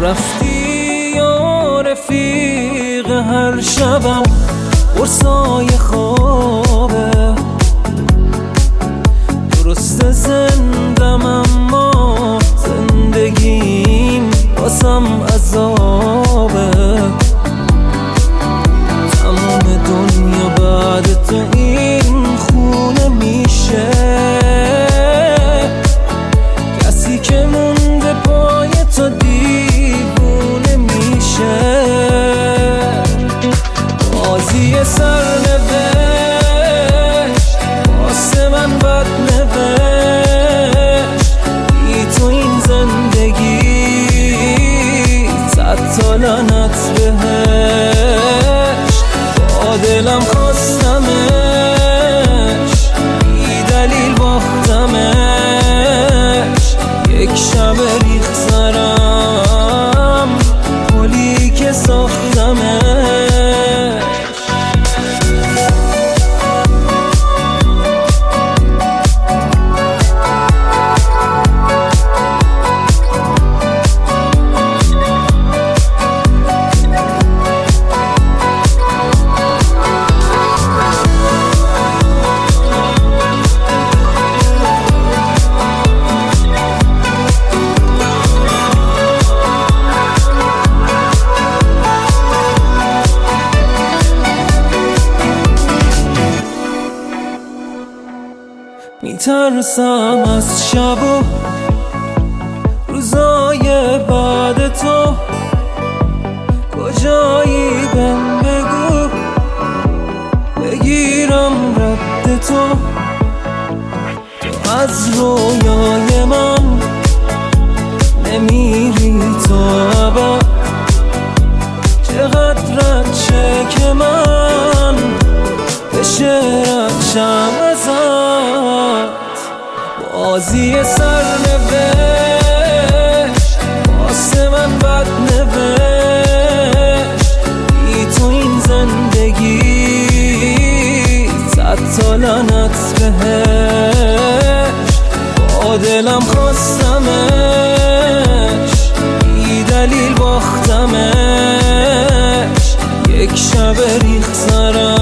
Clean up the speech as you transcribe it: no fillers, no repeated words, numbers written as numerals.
رفتی یا رفیق هر شبم قرصای خوابه. درست زندم اما زندگیم واسم عذابه. تمام دنیا بعد تو این خونه میشه. کسی که مونده پای تو دیوونه میشه. بازی سرنوشت واسه من بد نوشت. بی تو این زندگی صد تا لعنت بهش. با دلم خواستمش بی دلیل باختمش. یک شب ریخت سرم پلی که ساختمش. میترسم از شب و روزای بعد تو. کجایی بهم بگو بگیرم رد تو. تو از رویای من نمیری تو ابد. چقدر چه که من بشه رنجم ازت. بازی سرنوشت واسه من بد نوشت. بی تو این زندگی صد تا لعنت بهش. با دلم خواستمش بی دلیل باختمش. یک شب ریخت سرم